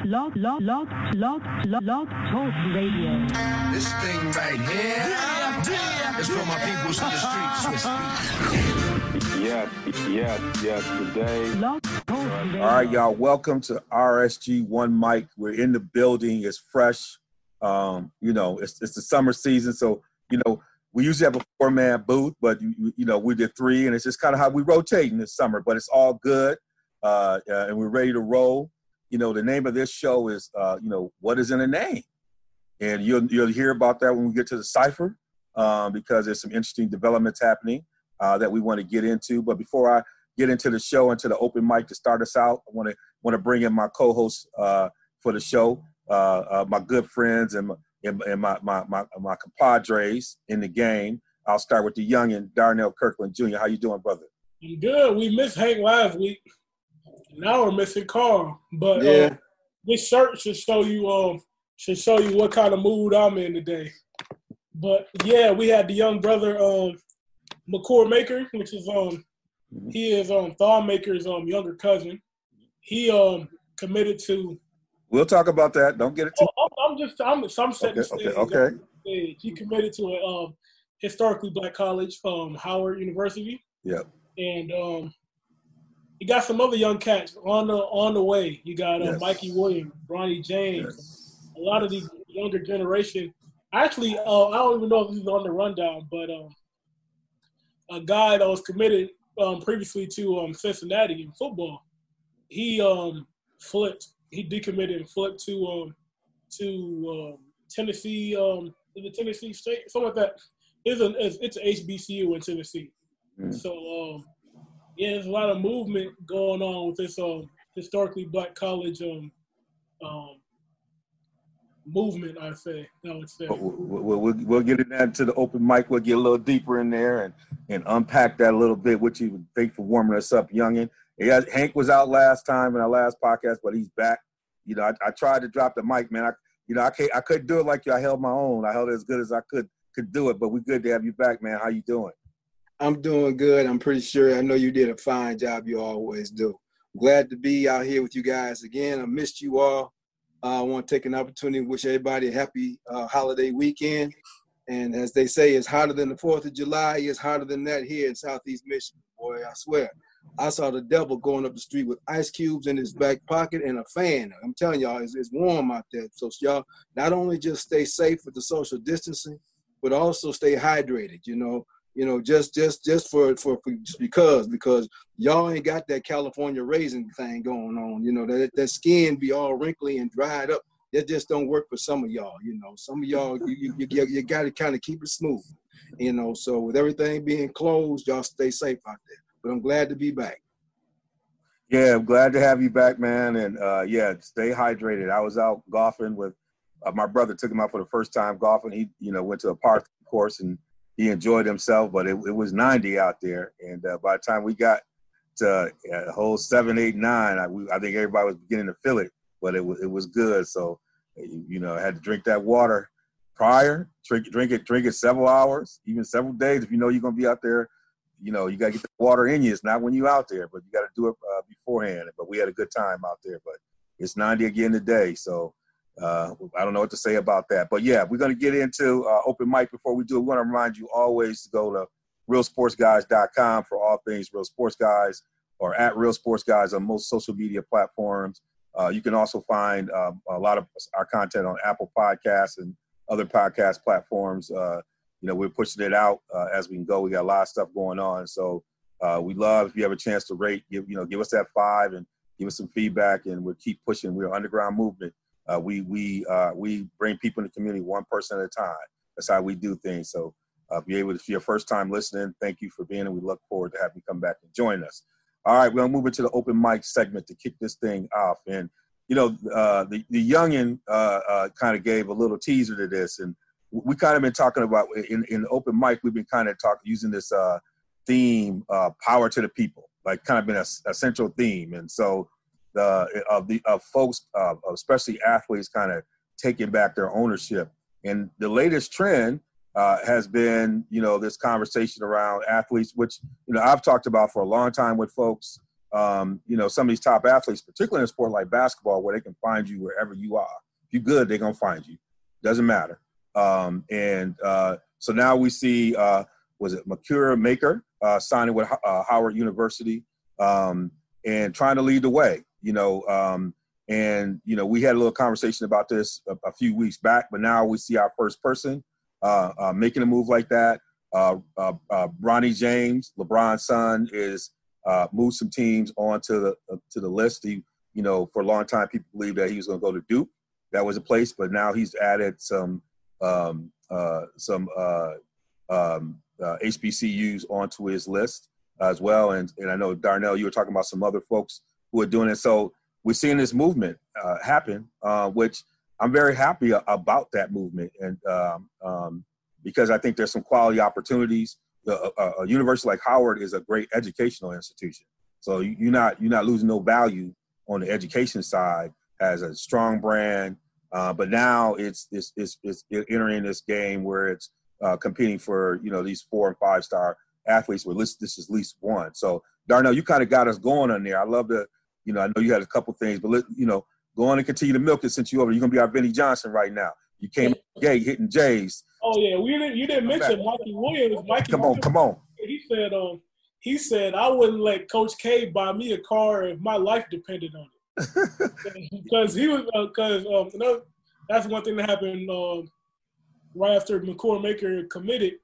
Blog Talk Radio. This thing right here is for my peoples in the streets. Yes, today. Blog Talk Radio. All right, y'all, welcome to RSG One Mic. We're in the building. It's fresh. It's the summer season, so, we usually have a 4-man booth, but, we did 3, and it's just kind of how we rotate in this summer, but it's all good, and we're ready to roll. The name of this show is, what is in a name? And you'll hear about that when we get to the Cypher, because there's some interesting developments happening that we want to get into. But before I get into the show, into the open mic to start us out, I want to bring in my co-hosts for the show, my good friends and my compadres in the game. I'll start with the youngin, Darnell Kirkland Jr. How you doing, brother? I'm good. We missed Hank last week. Now we're missing Carl. But this shirt should show you what kind of mood I'm in today. But yeah, we had the young brother McCord Maker, which is he is Thon Maker's younger cousin. He committed to. We'll talk about that. Don't get it too. I'm setting the stage. Okay. He committed to a historically black college, Howard University. Yep. And you got some other young cats on the way. You got Mikey Williams, Bronny James, a lot of these younger generation. Actually, I don't even know if this is on the rundown, but a guy that was committed previously to Cincinnati in football, he flipped. He decommitted and flipped to Tennessee. Is it Tennessee State? Something like that. It's an HBCU in Tennessee. Mm. So there's a lot of movement going on with this historically black college movement. I would say. We'll get into the open mic. We'll get a little deeper in there and unpack that a little bit. What you think for warming us up, youngin. Hank was out last time in our last podcast, but he's back. I tried to drop the mic, man. I couldn't do it like you. I held my own. I held it as good as I could do it. But we're good to have you back, man. How you doing? I'm doing good. I'm pretty sure. I know you did a fine job. You always do. Glad to be out here with you guys again. I missed you all. I want to take an opportunity to wish everybody a happy holiday weekend. And as they say, it's hotter than the 4th of July. It's hotter than that here in Southeast Michigan. Boy, I swear. I saw the devil going up the street with ice cubes in his back pocket and a fan. I'm telling y'all, it's warm out there. So y'all not only just stay safe with the social distancing, but also stay hydrated. Just because y'all ain't got that California raisin thing going on. That skin be all wrinkly and dried up. That just don't work for some of y'all. Some of y'all you got to kind of keep it smooth. So with everything being closed, y'all stay safe out there. But I'm glad to be back. Yeah, I'm glad to have you back, man. And stay hydrated. I was out golfing with my brother. Took him out for the first time golfing. He went to a park course and he enjoyed himself, but it was 90 out there. And by the time we got to hole 7, 8, 9, I think everybody was beginning to feel it, but it was good. So, I had to drink that water prior, drink it several hours, even several days. If you know you're going to be out there, you got to get the water in you. It's not when you're out there, but you got to do it beforehand. But we had a good time out there, but it's 90 again today. So, I don't know what to say about that. But, yeah, we're going to get into open mic. Before we do, we want to remind you always to go to realsportsguys.com for all things Real Sports Guys, or at Real Sports Guys on most social media platforms. You can also find a lot of our content on Apple Podcasts and other podcast platforms. We're pushing it out as we can go. We got a lot of stuff going on. So we love if you have a chance to rate, give us that 5 and give us some feedback, and we'll keep pushing. We're an underground movement. We bring people in the community one person at a time. That's how we do things. So if you're your first time listening, thank you for being, and we look forward to having you come back and join us. All right, we're gonna move into the open mic segment to kick this thing off. And the youngin kind of gave a little teaser to this, and we kind of been talking about in the open mic. We've been kind of using this theme, power to the people, like kind of been a central theme. And so folks, especially athletes, kind of taking back their ownership. And the latest trend has been, this conversation around athletes, which, I've talked about for a long time with folks, you know, some of these top athletes, particularly in a sport like basketball, where they can find you wherever you are. If you're good, they're going to find you. Doesn't matter. So now we see, was it Makura Maker signing with Howard University and trying to lead the way, you know. And, you know, we had a little conversation about this a few weeks back, but now we see our first person making a move like that. Bronny James, LeBron's son, is moved some teams onto the list. He, you know, for a long time, people believed that he was going to go to Duke. That was a place, but now he's added some HBCUs onto his list as well. And I know, Darnell, you were talking about some other folks who are doing it. So we're seeing this movement happen, which I'm very happy about that movement. And because I think there's some quality opportunities. A university like Howard is a great educational institution. So you're not losing no value on the education side. Has a strong brand, but now it's entering this game where it's competing for, you know, these 4 and 5 star athletes. Where this is at least one. So Darnell, you kind of got us going on there. I love to, you know, I know you had a couple things, but you know, go on and continue to milk it since you're over. You're gonna be our Vinnie Johnson right now. You came gate hitting Jays. Oh yeah, you didn't mention Mikey Williams. Come on. He said I wouldn't let Coach K buy me a car if my life depended on it. Because that's one thing that happened right after Makura Maker committed.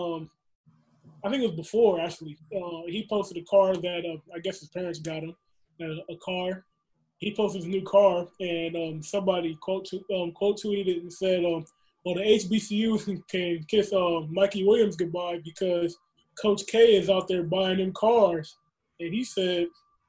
I think it was before, actually. He posted a car that I guess his parents got him, a car. He posted his new car, and somebody quote tweeted it and said, well, the HBCU can kiss Mikey Williams goodbye because Coach K is out there buying them cars. And he said,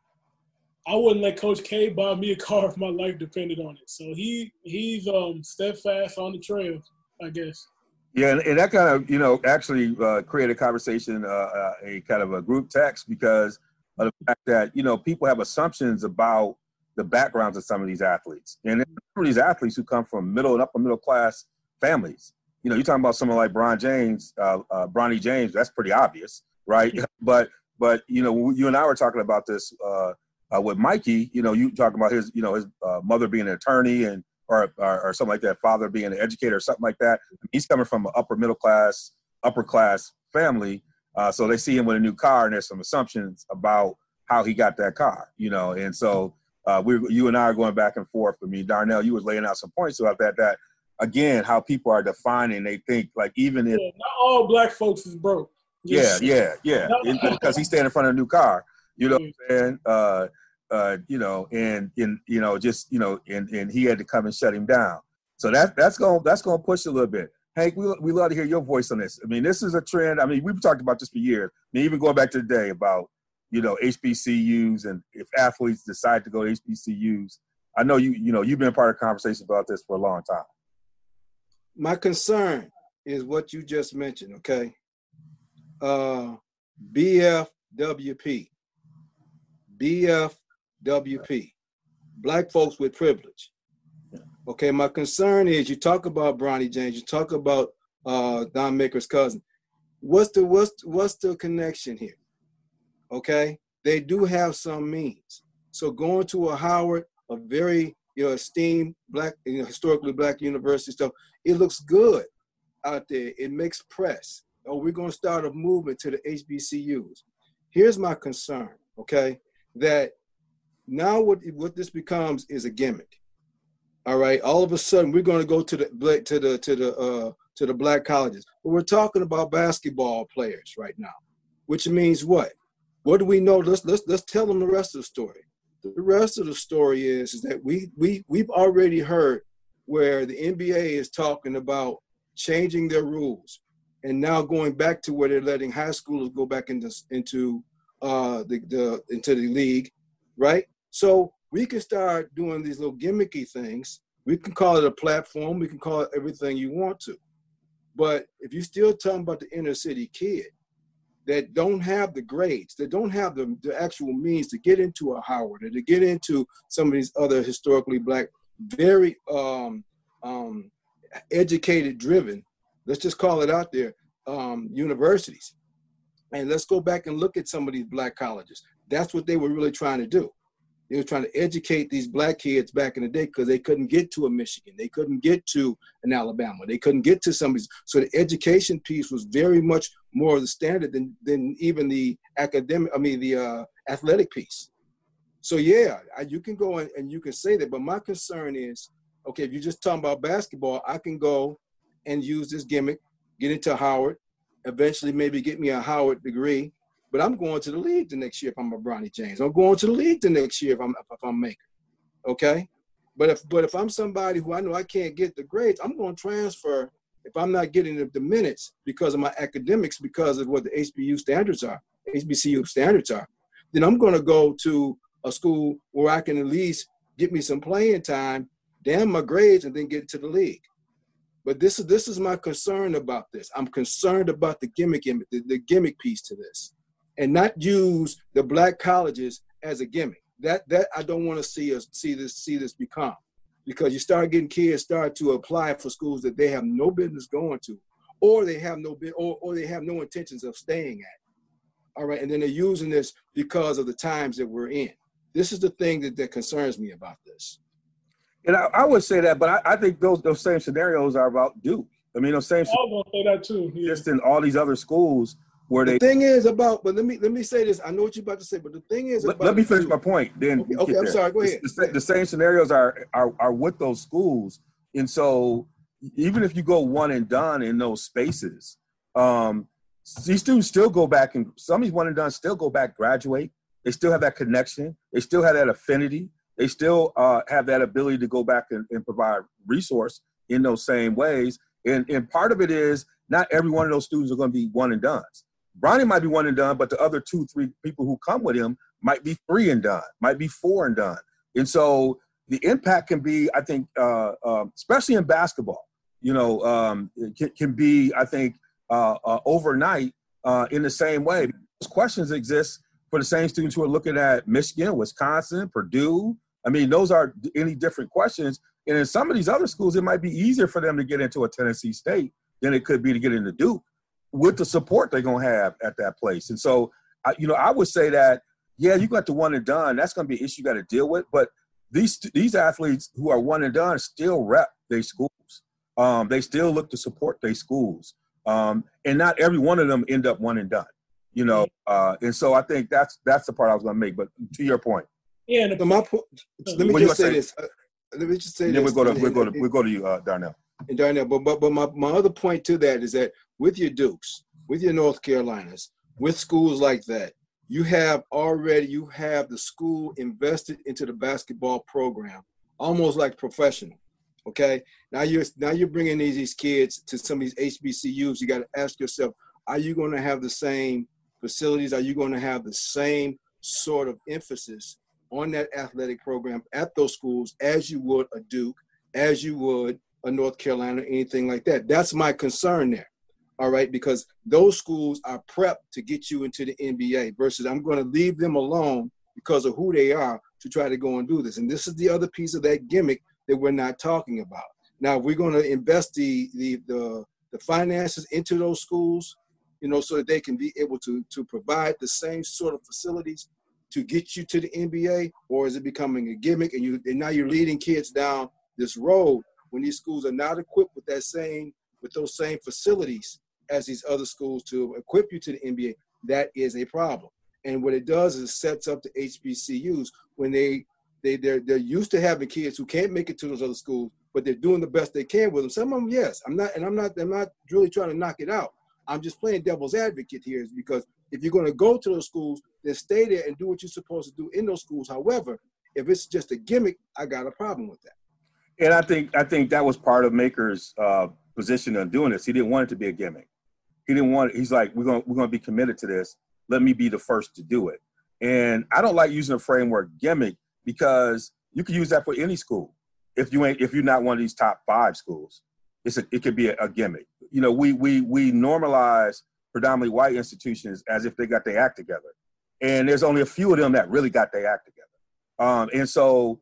I wouldn't let Coach K buy me a car if my life depended on it. So he's steadfast on the trail, I guess. Yeah, and that kind of, you know, actually created a conversation, a kind of a group text, because of the fact that, you know, people have assumptions about the backgrounds of some of these athletes. And some of these athletes who come from middle and upper middle class families. You know, you're talking about someone like Bronny James, that's pretty obvious, right? But you know, you and I were talking about this with Mikey. You know, you talking about his, you know, his mother being an attorney and or something like that, father being an educator or something like that. He's coming from an upper class family, so they see him with a new car, and there's some assumptions about how he got that car, you know. And so you and I are going back and forth. I mean, Darnell, you was laying out some points about that again, how people are defining. They think like even if not all black folks is broke. Yeah. Because he's standing in front of a new car, you know what I'm saying? You know, and you know, just, you know, and he had to come and shut him down. So that's gonna push a little bit. Hank, we love to hear your voice on this. I mean, this is a trend. I mean, we've talked about this for years. I mean, even going back to today about, you know, HBCUs and if athletes decide to go to HBCUs. I know you've been part of conversations about this for a long time. My concern is what you just mentioned, okay? BFWP, black folks with privilege. Okay, my concern is you talk about Bronny James, you talk about Don Maker's cousin. What's the connection here? Okay, they do have some means. So going to a Howard, a very esteemed black, historically black university stuff, it looks good out there. It makes press. Oh, we're going to start a movement to the HBCUs. Here's my concern, okay? That now what this becomes is a gimmick. All right. All of a sudden, we're going to go to the black colleges, but we're talking about basketball players right now, which means what? What do we know? Let's tell them the rest of the story. The rest of the story is that we've already heard where the NBA is talking about changing their rules and now going back to where they're letting high schoolers go back into the league, right? So we can start doing these little gimmicky things. We can call it a platform. We can call it everything you want to. But if you're still talking about the inner city kid that don't have the grades, that don't have the actual means to get into a Howard or to get into some of these other historically black, very educated driven, let's just call it out there, universities. And let's go back and look at some of these black colleges. That's what they were really trying to do. They were trying to educate these black kids back in the day because they couldn't get to a Michigan. They couldn't get to an Alabama. They couldn't get to some of these. So the education piece was very much more of the standard than even the athletic piece. So yeah, you can go and you can say that, but my concern is, okay, if you're just talking about basketball, I can go and use this gimmick, get into Howard, eventually maybe get me a Howard degree, but I'm going to the league the next year if I'm a Bronny James. I'm going to the league the next year if I'm Maker, okay? But if I'm somebody who I know I can't get the grades, I'm going to transfer if I'm not getting the minutes because of my academics, because of what the HBCU standards are, then I'm going to go to a school where I can at least get me some playing time, damn my grades, and then get to the league. But this is my concern about this. I'm concerned about the gimmick piece to this, and not use the black colleges as a gimmick. That I don't want to see this become, because you start getting kids start to apply for schools that they have no business going to, or they have no intentions of staying at. All right, and then they're using this because of the times that we're in. This is the thing that concerns me about this. And I would say that, but I think those same scenarios are about Duke. I mean, those same. I was gonna say that too. Yeah. Just in all these other schools where the thing is about. But let me say this. I know what you're about to say, but the thing is about. Let me finish my point. Then okay, I'm sorry. Go ahead. The same scenarios are with those schools, and so even if you go one and done in those spaces, these students still go back, and some of these one and done still go back, graduate. They still have that connection. They still have that affinity. They still have that ability to go back and provide resource in those same ways. And part of it is not every one of those students are going to be one and dones. Bronny might be one and done, but the other 2-3 people who come with him might be 3 and done, might be 4 and done. And so the impact can be, I think, especially in basketball, it can be, I think, overnight in the same way. Those questions exist for the same students who are looking at Michigan, Wisconsin, Purdue. I mean, those are any different questions. And in some of these other schools, it might be easier for them to get into a Tennessee State than it could be to get into Duke with the support they're going to have at that place. And so, I would say that, yeah, you got the one and done. That's going to be an issue you got to deal with. But these athletes who are one and done still rep their schools. They still look to support their schools. And not every one of them end up one and done. And so I think that's the part I was going to make. But to your point, yeah. My point. Let me just say this. Then we'll go to you, Darnell. And Darnell, but my other point to that is that with your Dukes, with your North Carolinas, with schools like that, you have the school invested into the basketball program, almost like professional. Okay, now you're bringing these kids to some of these HBCUs. You got to ask yourself, are you going to have the same facilities? Are you going to have the same sort of emphasis on that athletic program at those schools as you would a Duke, as you would a North Carolina, anything like that? That's my concern there, all right? Because those schools are prepped to get you into the NBA versus I'm going to leave them alone because of who they are to try to go and do this. And this is the other piece of that gimmick that we're not talking about. Now, we're going to invest the finances into those schools, so that they can be able to provide the same sort of facilities to get you to the NBA, or is it becoming a gimmick and now you're leading kids down this road when these schools are not equipped with those same facilities as these other schools to equip you to the NBA? That is a problem. And what it does is it sets up the HBCUs when they're used to having kids who can't make it to those other schools, but they're doing the best they can with them. Some of them, yes. I'm not really trying to knock it out. I'm just playing devil's advocate here, because if you're going to go to those schools, then stay there and do what you're supposed to do in those schools. However, if it's just a gimmick, I got a problem with that. And I think that was part of Maker's position on doing this. He didn't want it to be a gimmick. He didn't want it. He's like, we're going to be committed to this. Let me be the first to do it. And I don't like using the framework gimmick, because you can use that for any school. If you're not one of these top 5 schools, it could be a gimmick. We normalize predominantly white institutions as if they got their act together, and there's only a few of them that really got their act together. And so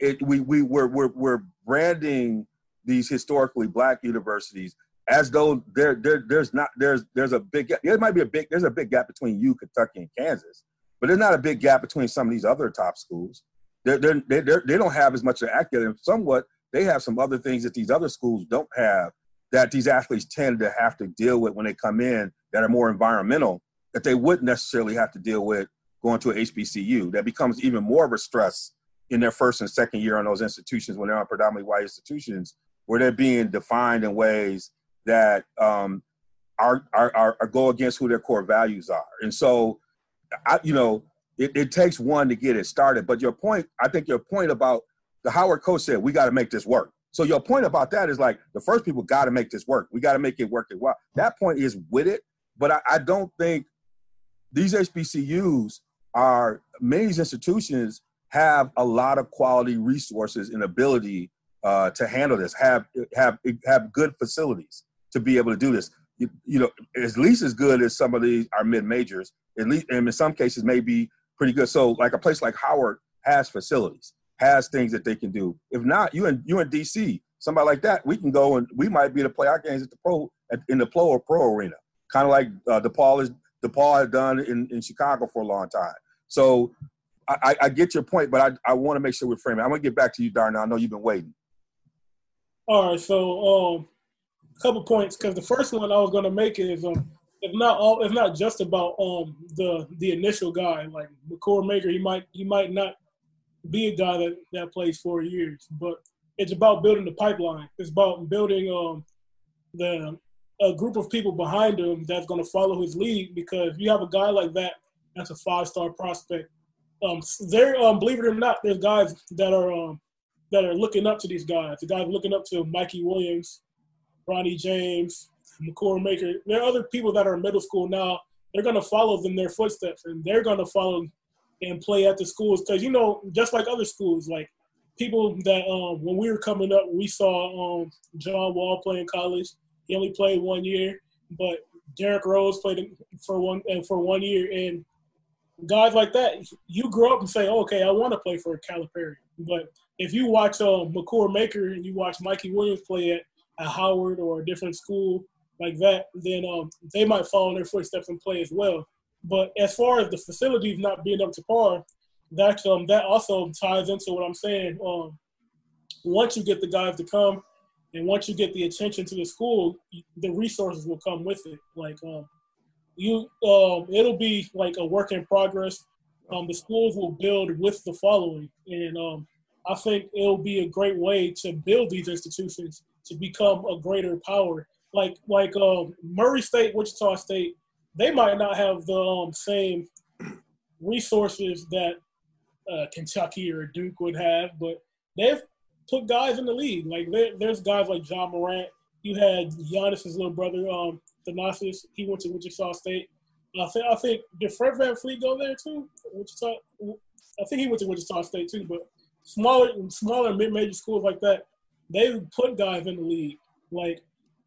we're branding these historically black universities as though there's a big gap. There's a big gap between you, Kentucky, and Kansas. but there's not a big gap between some of these other top schools. They don't have as much of academic, and somewhat they have some other things that these other schools don't have that these athletes tend to have to deal with when they come in that are more environmental that they wouldn't necessarily have to deal with going to a HBCU. That becomes even more of a stress in their first and second year on those institutions when they're on predominantly white institutions, where they're being defined in ways that are go against who their core values are. And so, it takes one to get it started. But I think your point about the Howard coach said, we got to make this work. So your point about that is like the first people got to make this work. We got to make it work. That point is with it. But I don't think these HBCUs many of these institutions have a lot of quality resources and ability to handle this, have good facilities to be able to do this. At least as good as some of these are mid-majors, at least, and in some cases may be pretty good. So like a place like Howard has facilities, has things that they can do. If not, you in DC, somebody like that, we can go and we might be able to play our games in the pro arena, kind of like DePaul has done in Chicago for a long time. So I get your point, but I want to make sure we're framing. I'm gonna get back to you, Darnell. I know you've been waiting. All right, so a couple points, because the first one I was gonna make is it's not just about the initial guy like McCord Maker. He might not be a guy that plays 4 years, but it's about building the pipeline. It's about building a group of people behind him that's going to follow his lead, because if you have a guy like that, that's a 5-star prospect. Believe it or not, there's guys that are looking up to these guys. The guys looking up to Mikey Williams, Ronnie James, McCord Maker. There are other people that are in middle school now. They're going to follow in their footsteps, and they're going to follow and play at the schools. Because, just like other schools, like people that when we were coming up, we saw John Wall play in college. He only played 1 year, but Derrick Rose played for 1 year. And guys like that, you grow up and say, okay, I want to play for Calipari. But if you watch McCord Maker and you watch Mikey Williams play at Howard or a different school like that, then they might follow in their footsteps and play as well. But as far as the facilities not being up to par, that also ties into what I'm saying. Once you get the guys to come and once you get the attention to the school, the resources will come with it. Like it'll be like a work in progress. The schools will build with the following. And I think it'll be a great way to build these institutions to become a greater power. Like Murray State, Wichita State, they might not have the same resources that Kentucky or Duke would have, but they've put guys in the league. Like there's guys like John Morant. You had Giannis's little brother, Thanasis. He went to Wichita State. I think did Fred VanVleet go there too? Wichita. I think he went to Wichita State too. But smaller mid-major schools like that, they put guys in the league. Like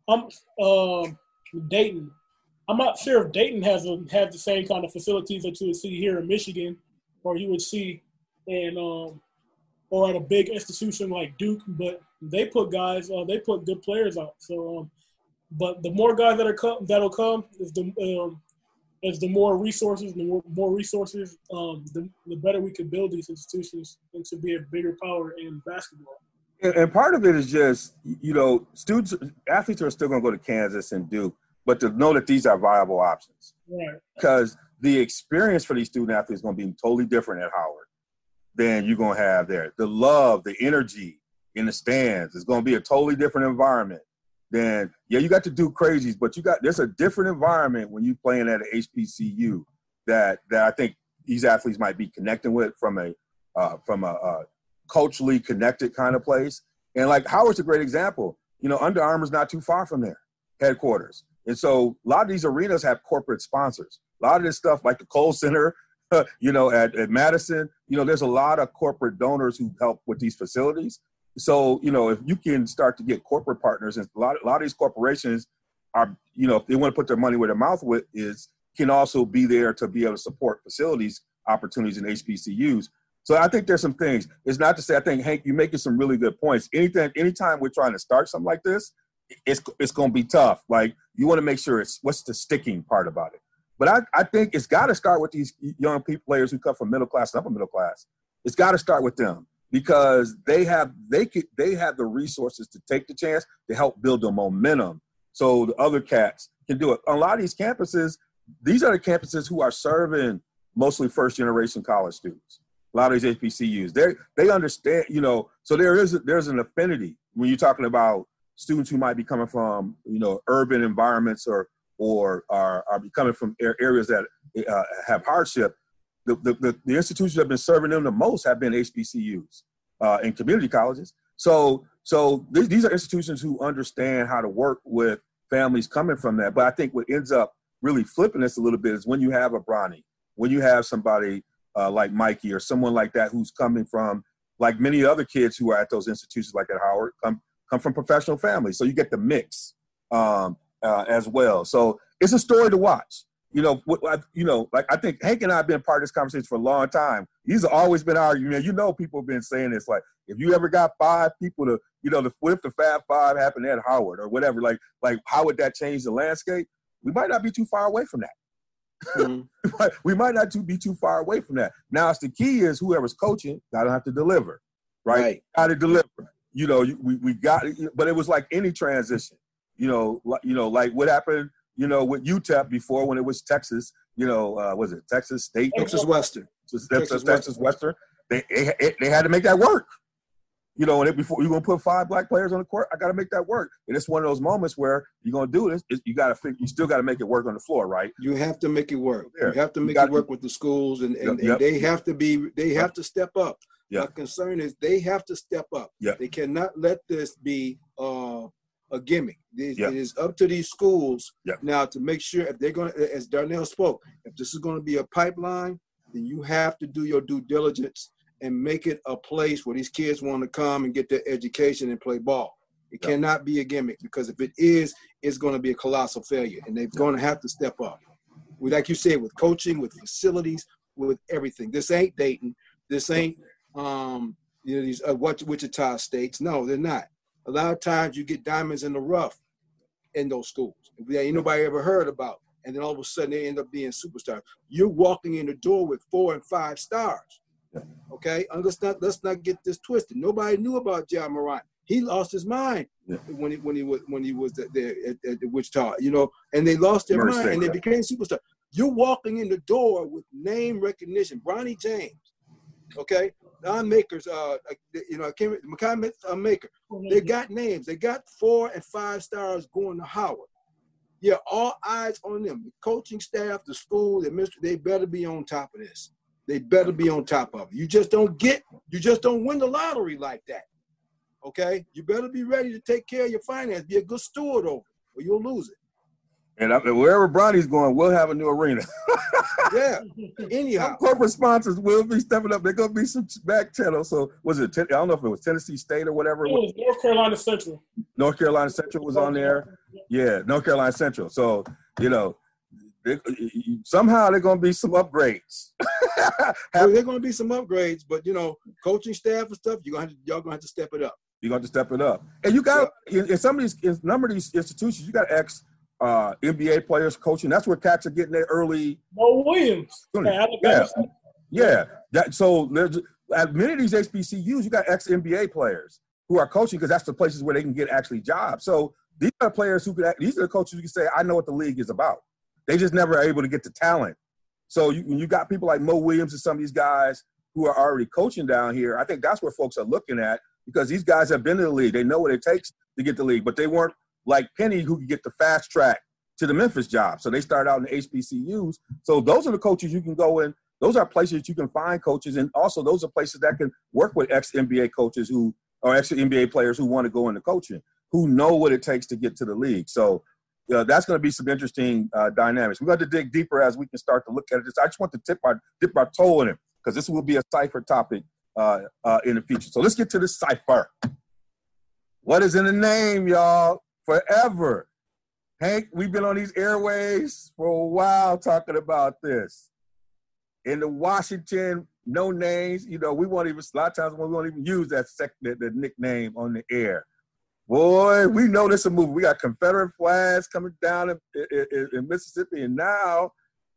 Dayton. I'm not sure if Dayton has the same kind of facilities that you would see here in Michigan, or you would see in or at a big institution like Duke. But they put guys, they put good players out. So, but the more guys that'll come is the more resources. The more resources, the better we can build these institutions and to be a bigger power in basketball. And part of it is just, athletes are still going to go to Kansas and Duke, but to know that these are viable options. Right. Because the experience for these student athletes is going to be totally different at Howard than you're going to have there. The love, the energy in the stands is going to be a totally different environment than, you got to do crazies, but there's a different environment when you're playing at an HBCU that I think these athletes might be connecting with from a culturally connected kind of place. And like Howard's a great example. Under Armour's not too far from their headquarters. And so a lot of these arenas have corporate sponsors. A lot of this stuff like the Kohl Center, at Madison, there's a lot of corporate donors who help with these facilities. So, if you can start to get corporate partners, and a lot of these corporations are, if they want to put their money where their mouth can also be there to be able to support facilities opportunities in HBCUs. So I think there's some things. It's not to say, I think, Hank, you're making some really good points. Anytime we're trying to start something like this, it's going to be tough. Like, you want to make sure what's the sticking part about it. But I think it's got to start with these young players who come from middle class and upper middle class. It's got to start with them because they have the resources to take the chance to help build the momentum so the other cats can do it. On a lot of these campuses, these are the campuses who are serving mostly first-generation college students. A lot of these HBCUs, they understand, so there's an affinity when you're talking about students who might be coming from, urban environments or are coming from areas that have hardship. The institutions that have been serving them the most have been HBCUs and community colleges. So these are institutions who understand how to work with families coming from that. But I think what ends up really flipping this a little bit is when you have a Bronny, when you have somebody like Mikey or someone like that who's coming from, like many other kids who are at those institutions like at Howard, come from professional families. So you get the mix as well. So it's a story to watch. Like I think Hank and I have been part of this conversation for a long time. These have always been arguments. People have been saying this, like, if you ever got 5 people to, what if the Fab Five happened at Howard or whatever, like how would that change the landscape? We might not be too far away from that. Mm-hmm. We might not be too far away from that. Now, it's the key is whoever's coaching got to have to deliver, right? Got to deliver. We got, but it was like any transition, like what happened, with UTEP before when it was Texas, was it Texas State? Texas Western. Texas Western. They had to make that work. And before you're going to put 5 black players on the court, I got to make that work. And it's one of those moments where you're going to do this. You still got to make it work on the floor, right? You have to make it work. You have to make it work with the schools, and they have to step up. Yep. My concern is they have to step up. Yep. They cannot let this be a gimmick. It is up to these schools now to make sure if they're going to, as Darnell spoke, if this is going to be a pipeline, then you have to do your due diligence and make it a place where these kids want to come and get their education and play ball. It cannot be a gimmick, because if it is, it's going to be a colossal failure, and they're going to have to step up. Like you said, with coaching, with facilities, with everything. This ain't Dayton. This ain't these Wichita States. No, they're not. A lot of times you get diamonds in the rough in those schools. Ain't nobody ever heard about. And then all of a sudden they end up being superstars. You're walking in the door with 4 and 5 stars. Okay, and let's not get this twisted. Nobody knew about Ja Morant. He lost his mind when he was there at Wichita, and they lost their mind and they became superstars. You're walking in the door with name recognition. Bronny James, okay, Don Makers, Makai Maker. They got names. They got 4 and 5 stars going to Howard. Yeah, all eyes on them. The coaching staff, the school, the administration, they better be on top of this. They better be on top of it. You just don't win the lottery like that. Okay? You better be ready to take care of your finances. Be a good steward over it, or you'll lose it. And wherever Bronny's going, we'll have a new arena. Yeah. Anyhow. Some corporate sponsors will be stepping up. There's going to be some back channel. So was it, I don't know if it was Tennessee State or whatever. It was North Carolina Central. North Carolina Central was on there. Yeah, North Carolina Central. So, somehow there's going to be some upgrades. There's going to be some upgrades, but, coaching staff and stuff, y'all going to have to step it up. You're going to step it up. And you got, in some of these, in a number of these institutions, you got NBA players coaching. That's where cats are getting their early. Mo Williams. Yeah. So there's, at many of these HBCUs, you got ex-NBA players who are coaching because that's the places where they can get actually jobs. So these are players these are the coaches who can say, I know what the league is about. They just never are able to get the talent. So you got people like Mo Williams and some of these guys who are already coaching down here. I think that's where folks are looking at, because these guys have been in the league. They know what it takes to get the league, but they weren't like Penny, who could get the fast track to the Memphis job. So they started out in the HBCUs. So those are the coaches you can go in. Those are places that you can find coaches. And also those are places that can work with ex-NBA coaches or ex-NBA players who want to go into coaching, who know what it takes to get to the league. So that's going to be some interesting dynamics. We're going to dig deeper as we can start to look at it. I just want to dip my toe in it, because this will be a cipher topic in the future. So let's get to the cipher. What is in the name, y'all? Forever. Hank, we've been on these airways for a while talking about this. In the Washington, no names, we won't even, a lot of times we won't even use that the nickname on the air. Boy, we know this is a movie. We got Confederate flags coming down in Mississippi, and now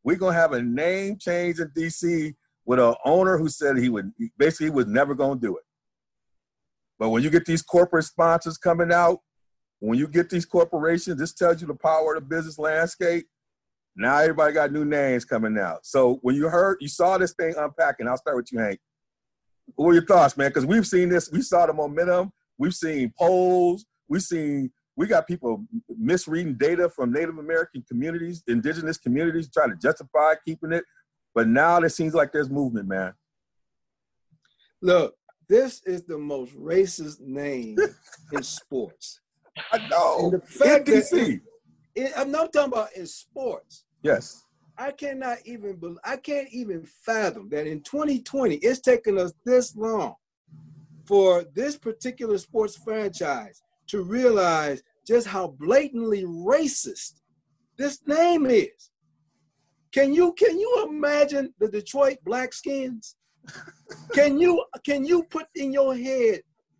we're going to have a name change in DC with an owner who said he was never going to do it. But when you get these corporate sponsors coming out, when you get these corporations, this tells you the power of the business landscape. Now everybody got new names coming out. So when you saw this thing unpacking, I'll start with you, Hank. What were your thoughts, man? Because we've seen this. We saw the momentum. We've seen polls. We got people misreading data from Native American communities, indigenous communities, trying to justify keeping it. But now it seems like there's movement, man. Look, this is the most racist name in sports. I know. And the fact in DC. I'm not talking about in sports. Yes. I can't even fathom that in 2020, it's taken us this long for this particular sports franchise to realize just how blatantly racist this name is. Can you imagine the Detroit Blackskins? Can you put in your head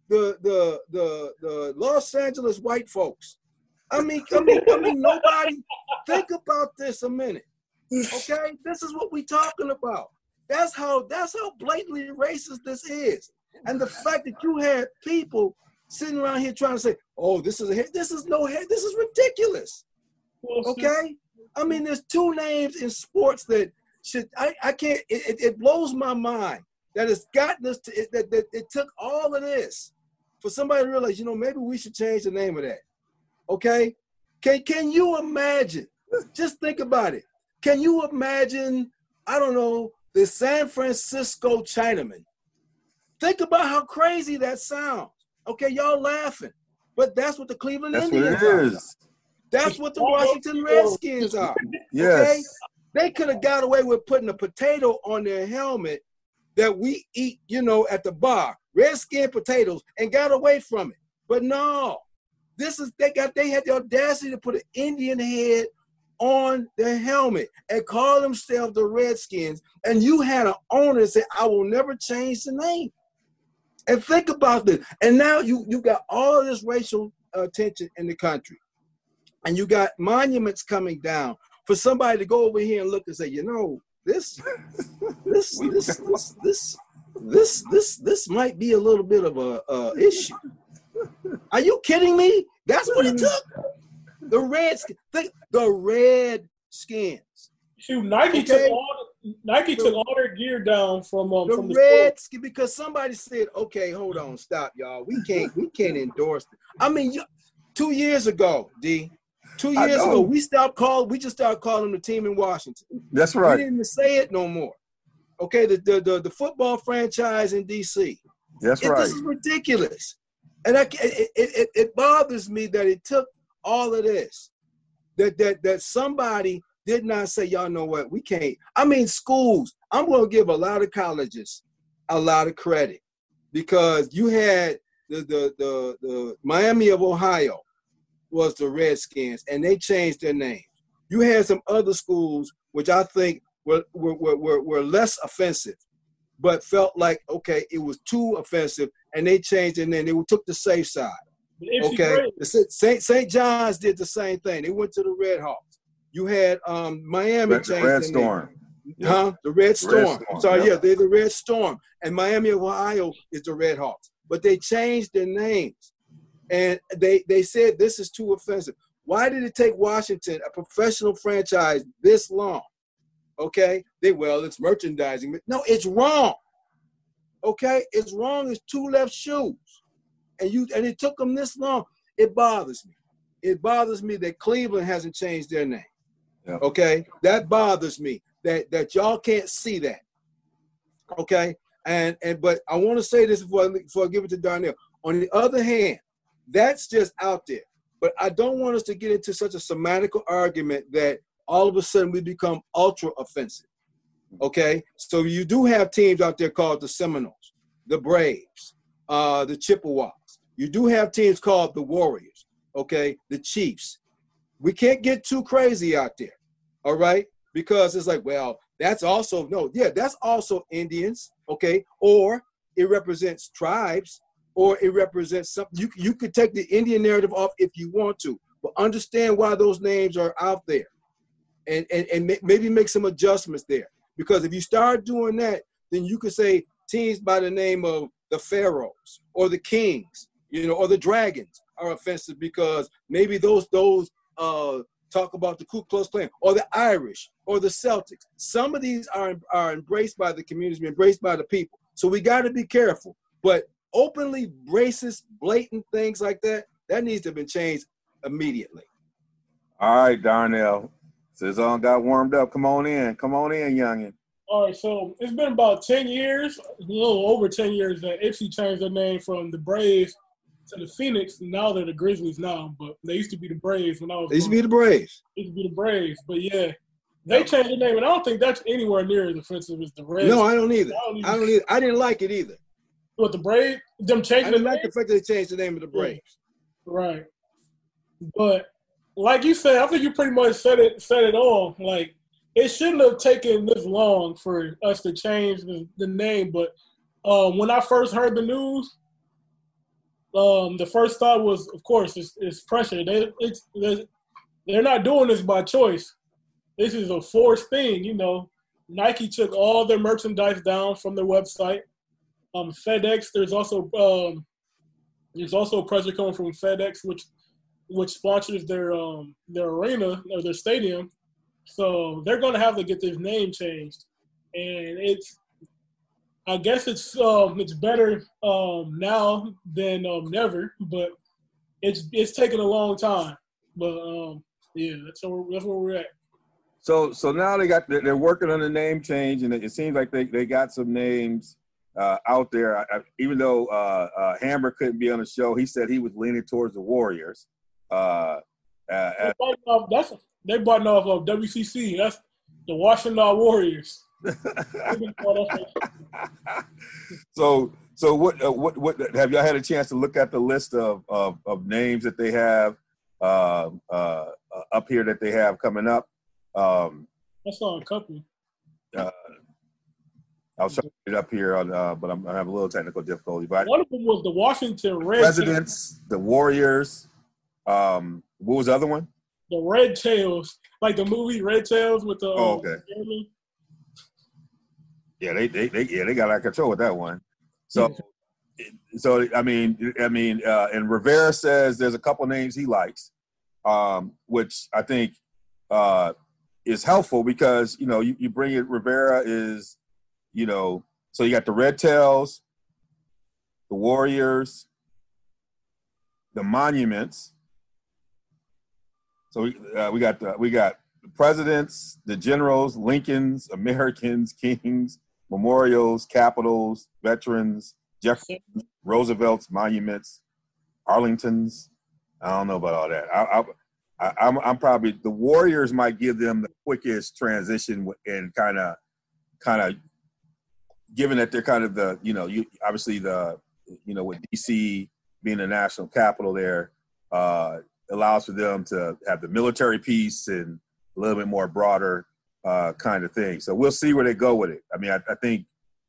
the Los Angeles white folks? I mean, nobody. Think about this a minute, okay? This is what we're talking about. That's how blatantly racist this is, and the fact that you had people sitting around here trying to say, "Oh, this is ridiculous." Okay, I mean, there's two names in sports that should. I can't. It blows my mind that it's gotten us to that it took all of this for somebody to realize, maybe we should change the name of that. Okay, can you imagine? Just think about it. Can you imagine? I don't know, the San Francisco Chinaman. Think about how crazy that sounds. Okay, y'all laughing, but that's what the Cleveland Indians are. That's what the Washington Redskins are. Yes. Okay? They could have got away with putting a potato on their helmet that we eat, at the bar, Redskin potatoes, and got away from it. But no, they had the audacity to put an Indian head on their helmet and call themselves the Redskins. And you had an owner say, "I will never change the name." And think about this. And now you got all of this racial tension in the country. And you got monuments coming down for somebody to go over here and look and say, this might be a little bit of a issue. Are you kidding me? That's what it took. The Redskins. Shoot, Nike took all their gear down from the Redskins, because somebody said, "Okay, hold on, stop, y'all. We can't endorse it." I mean, 2 years ago, D. 2 years ago, we just started calling them the team in Washington. That's right. We didn't even say it no more. Okay, the football franchise in DC. That's right. This is ridiculous, and it bothers me that it took all of this. That somebody did not say, "Y'all know what? We can't." I mean, schools. I'm going to give a lot of colleges a lot of credit, because you had the Miami of Ohio was the Redskins, and they changed their name. You had some other schools which I think were less offensive, but felt like, okay, it was too offensive, and they changed their name. They took the safe side. Okay, St. John's did the same thing. They went to the Red Hawks. You had Miami changed Red Storm. The Red Storm. I'm sorry, they're the Red Storm, and Miami of Ohio is the Red Hawks. But they changed their names. And they said this is too offensive. Why did it take Washington, a professional franchise, this long? Okay, it's merchandising. No, it's wrong. Okay, it's wrong. It's two left shoes, and it took them this long. It bothers me. It bothers me that Cleveland hasn't changed their name. Yeah. Okay, that bothers me that y'all can't see that. Okay, but I want to say this before I give it to Darnell. On the other hand, that's just out there. But I don't want us to get into such a semantical argument that all of a sudden we become ultra offensive. Okay? So you do have teams out there called the Seminoles, the Braves, the Chippewas. You do have teams called the Warriors, okay? The Chiefs. We can't get too crazy out there, all right? Because it's like, that's also Indians, okay? Or it represents tribes. Or it represents something. You could take the Indian narrative off if you want to, but understand why those names are out there. and maybe make some adjustments there. Because if you start doing that, then you could say teams by the name of the Pharaohs or the Kings, or the Dragons are offensive because maybe those talk about the Ku Klux Klan or the Irish or the Celtics. Some of these are embraced by the community, embraced by the people. So we got to be careful. But openly racist, blatant things like that needs to have been changed immediately. All right, Darnell. Cezanne got warmed up. Come on in, youngin. All right, so it's been about 10 years, a little over 10 years that Ipsy changed their name from the Braves to the Phoenix. Now they're the Grizzlies now, but they used to be the Braves when I was. They used to be the Braves. But yeah, they changed the name, and I don't think that's anywhere near as offensive as the Reds. No, I don't either. I didn't like it either. What, the Braves? Them changing the name? I didn't like the fact that they changed the name of the Braves. Right. But like you said, I think you pretty much said it all. Like, it shouldn't have taken this long for us to change the name. But when I first heard the news, the first thought was, of course, it's pressure. They're not doing this by choice. This is a forced thing, Nike took all their merchandise down from their website. FedEx, there's also pressure coming from FedEx, which sponsors their arena or their stadium. So they're going to have to get this name changed, and I guess it's better now than never, but it's taken a long time. But yeah, that's where we're at. So now they're working on the name change, and it seems like they got some names out there. Even though Hammer couldn't be on the show, he said he was leaning towards the Warriors. They bought off of WCC. That's the Washington Warriors. So what have y'all had a chance to look at the list of names that they have up here that they have coming up? I saw a couple. I was trying to get it up here but I have a little technical difficulty. But one of them was the Washington Red Presidents, the Warriors. What was the other one? The Red Tails, like the movie Red Tails with the. Oh, okay. Yeah, they got out of control with that one. So I mean, and Rivera says there's a couple names he likes, which I think is helpful because you bring it. Rivera is, so you got the Red Tails, the Warriors, the Monuments. So we got the Presidents, the Generals, Lincolns, Americans, Kings, Memorials, Capitals, Veterans, Jeffersons, Roosevelts, Monuments, Arlingtons. I don't know about all that. I'm probably the Warriors might give them the quickest transition and kind of given that they're kind of the obviously the with DC being the national capital there. Allows for them to have the military piece and a little bit more broader kind of thing. So we'll see where they go with it. I mean, I think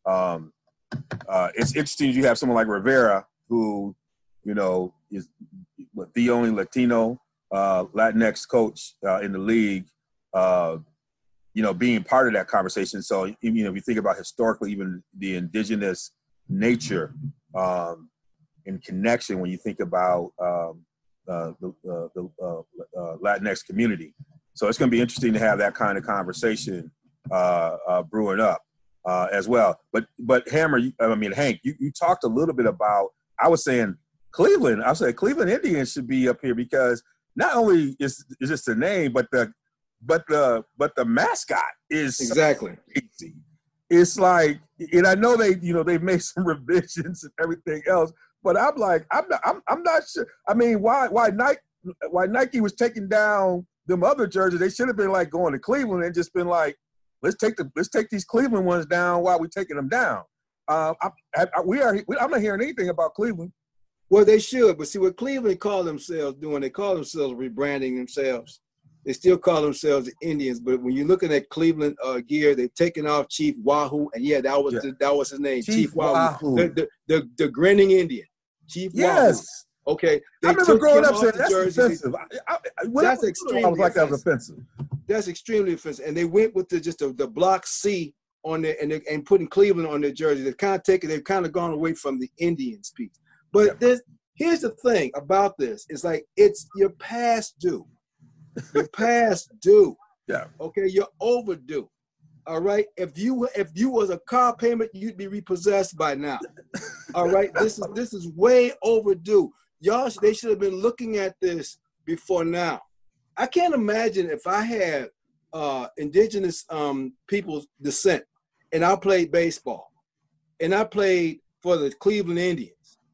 it's interesting you have someone like Rivera who, is the only Latino Latinx coach in the league, being part of that conversation. So, if you think about historically, even the indigenous nature in connection when you think about the Latinx community. So it's going to be interesting to have that kind of conversation brewing up as well. But Hammer, Hank, you talked a little bit about, I was saying Cleveland. I said Cleveland Indians should be up here because not only is this the name, but the mascot is exactly crazy. It's like, and I know they made some revisions and everything else, but I'm like, I'm not sure. I mean, why Nike was taking down them other jerseys? They should have been like going to Cleveland and just been like, let's take these Cleveland ones down while we're taking them down. I'm not hearing anything about Cleveland. Well, they should, but see what Cleveland call themselves doing. They call themselves rebranding themselves. They still call themselves the Indians, but when you're looking at Cleveland gear, they've taken off Chief Wahoo, and that was his name, Chief Wahoo. The grinning Indian. Chief Wahoo. Okay. I remember growing up saying that's jersey. offensive. That's extreme. I was like, that was offensive. That's extremely offensive. And they went with the block C on there and putting Cleveland on their jersey. They've kind of gone away from the Indians piece. But here's the thing about this. It's like it's your past due. You're past due. Yeah. Okay, you're overdue. All right. If you was a car payment, you'd be repossessed by now. All right. This is way overdue. They should have been looking at this before now. I can't imagine if I had indigenous people's descent and I played baseball and I played for the Cleveland Indians.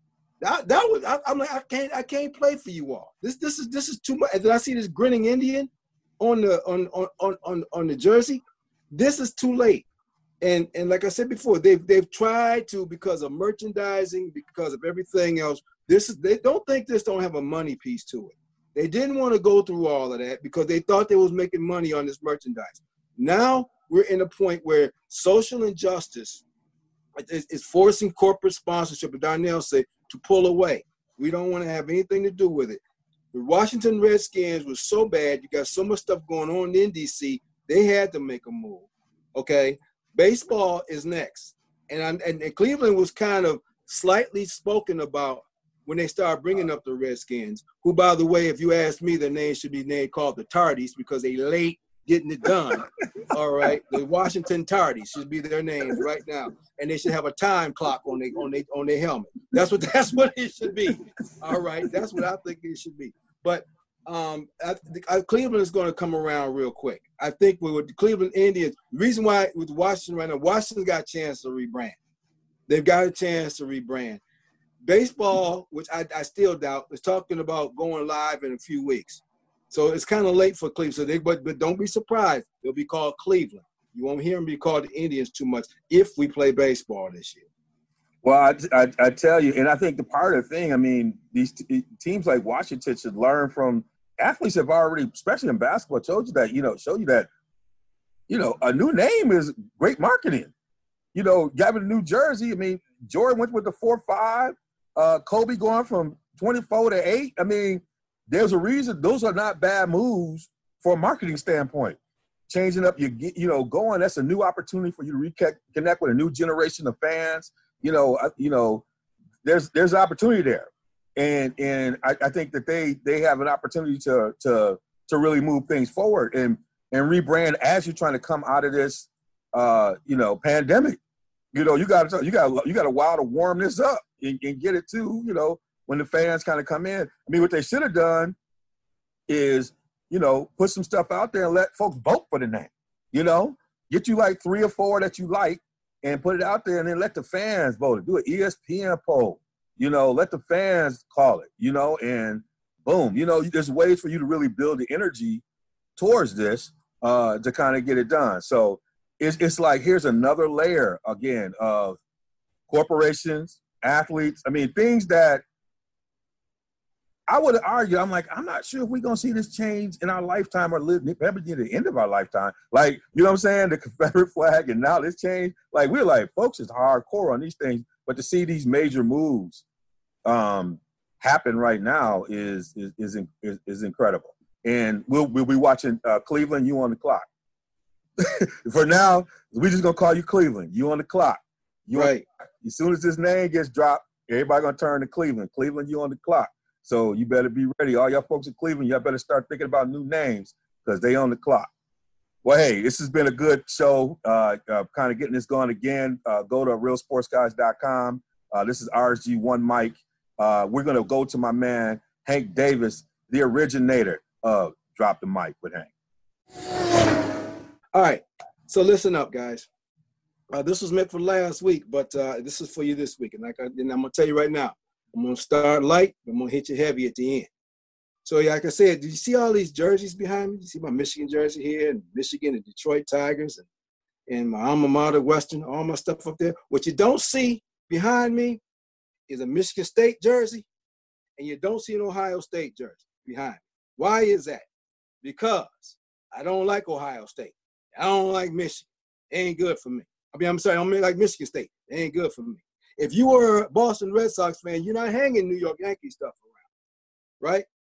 I'm like, I can't play for you all. This is too much. And then I see this grinning Indian on the jersey. This is too late. And like I said before, they've tried to, because of merchandising, because of everything else. They don't think this don't have a money piece to it. They didn't want to go through all of that because they thought they was making money on this merchandise. Now we're in a point where social injustice is forcing corporate sponsorship, and Darnell said, to pull away. We don't want to have anything to do with it. The Washington Redskins was so bad. You got so much stuff going on in DC. They had to make a move. Okay, baseball is next, and Cleveland was kind of slightly spoken about when they started bringing up the Redskins. Who, by the way, if you ask me, their name should be called the Tardies because they late getting it done. All right, the Washington Tardies should be their names right now, and they should have a time clock on their helmet. That's what it should be. All right, that's what I think it should be. But Cleveland is going to come around real quick. I think with the Cleveland Indians, the reason why with Washington right now, Washington's got a chance to rebrand. They've got a chance to rebrand. Baseball, which I still doubt, is talking about going live in a few weeks. So it's kind of late for Cleveland. So but don't be surprised. They'll be called Cleveland. You won't hear them be called the Indians too much if we play baseball this year. Well, I tell you, and I think the part of the thing, I mean, these teams like Washington should learn from athletes have already, especially in basketball, showed you that, a new name is great marketing. Having a new jersey, I mean, Jordan went with the 4-5, Kobe going from 24 to 8. I mean, there's a reason. Those are not bad moves for a marketing standpoint. Changing up going, that's a new opportunity for you to reconnect with a new generation of fans. There's opportunity there. And I think that they have an opportunity to really move things forward and rebrand as you're trying to come out of this pandemic. You got a while to warm this up and get it to, when the fans kind of come in. I mean, what they should have done is, put some stuff out there and let folks vote for the name. Get you like 3 or 4 that you like and put it out there and then let the fans vote. Do an ESPN poll. Let the fans call it, and boom, there's ways for you to really build the energy towards this to kind of get it done. So it's like, here's another layer again of corporations, athletes. I mean, things that I would argue, I'm not sure if we're going to see this change in our lifetime or live ever near the end of our lifetime. Like, you know what I'm saying? The Confederate flag and now this change, like, we're like, folks is hardcore on these things, but to see these major moves happen right now is incredible. And we'll be watching Cleveland, you on the clock. For now, we're just going to call you Cleveland. You on the clock. Right. As soon as this name gets dropped, everybody going to turn to Cleveland. Cleveland, you on the clock. So you better be ready. All y'all folks in Cleveland, y'all better start thinking about new names because they on the clock. Well, hey, this has been a good show, kind of getting this going again. Go to realsportsguys.com. This is RSG1 Mike. We're going to go to my man, Hank Davis, the originator of Drop the Mic with Hank. All right. So listen up, guys. This was meant for last week, but this is for you this week. And I'm going to tell you right now, I'm going to start light. I'm going to hit you heavy at the end. So like I said, did you see all these jerseys behind me? You see my Michigan jersey here, and Michigan, the Detroit Tigers, and my alma mater, Western, all my stuff up there. What you don't see behind me is a Michigan State jersey, and you don't see an Ohio State jersey behind me. Why is that? Because I don't like Ohio State. I don't like Michigan. It ain't good for me. I don't like Michigan State. It ain't good for me. If you were a Boston Red Sox fan, you're not hanging New York Yankee stuff around, right?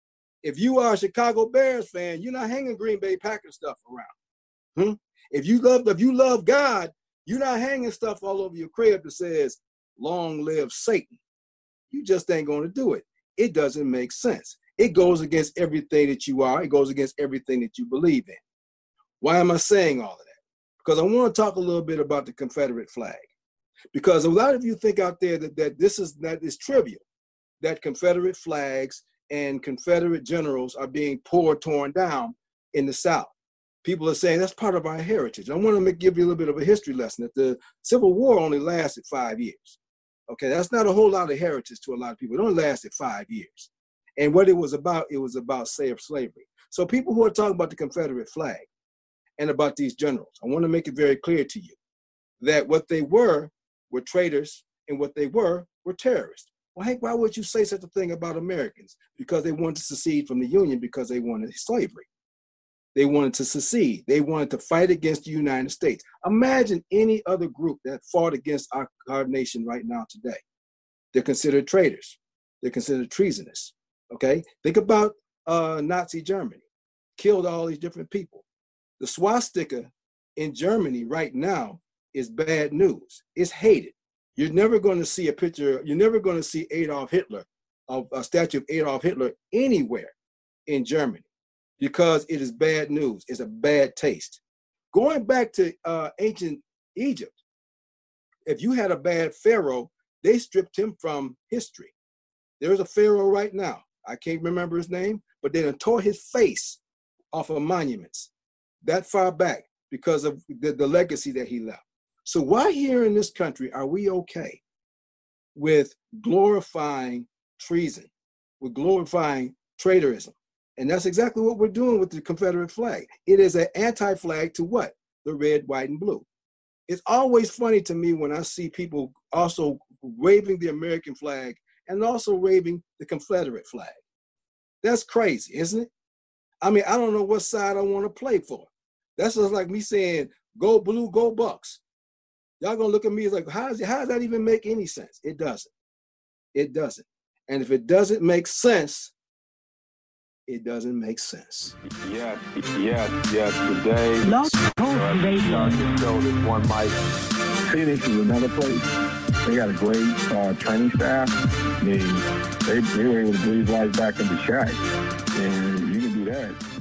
If you are a Chicago Bears fan, you're not hanging Green Bay Packers stuff around. If you love God, you're not hanging stuff all over your crib that says, "Long live Satan." You just ain't going to do it. It doesn't make sense. It goes against everything that you are. It goes against everything that you believe in. Why am I saying all of that? Because I want to talk a little bit about the Confederate flag. Because a lot of you think out there that this is trivial, that Confederate flags and Confederate generals are being torn down in the South. People are saying that's part of our heritage. I want to give you a little bit of a history lesson that the Civil War only lasted 5 years. Okay, that's not a whole lot of heritage to a lot of people. It only lasted 5 years. And what it was about slavery. So people who are talking about the Confederate flag and about these generals, I want to make it very clear to you that what they were traitors, and what they were terrorists. Well, Hank, why would you say such a thing about Americans? Because they wanted to secede from the Union because they wanted slavery. They wanted to secede. They wanted to fight against the United States. Imagine any other group that fought against our nation right now today. They're considered traitors. They're considered treasonous. Okay? Think about Nazi Germany. Killed all these different people. The swastika in Germany right now is bad news. It's hated. You're never going to see a picture, you're never going to see Adolf Hitler, a statue of Adolf Hitler anywhere in Germany because it is bad news. It's a bad taste. Going back to ancient Egypt, if you had a bad pharaoh, they stripped him from history. There's a pharaoh right now. I can't remember his name, but they done tore his face off of monuments that far back because of the legacy that he left. So why here in this country are we okay with glorifying treason, with glorifying traitorism? And that's exactly what we're doing with the Confederate flag. It is an anti-flag to what? The red, white, and blue. It's always funny to me when I see people also waving the American flag and also waving the Confederate flag. That's crazy, isn't it? I mean, I don't know what side I want to play for. That's just like me saying, go blue, go Bucks. Y'all gonna look at me as like, how does that even make any sense? It doesn't. It doesn't. And if it doesn't make sense, it doesn't make sense. Yes. Today, this one mic. Phoenix is another place. They got a great training staff. They were able to breathe life back into Shaq, and you can do that.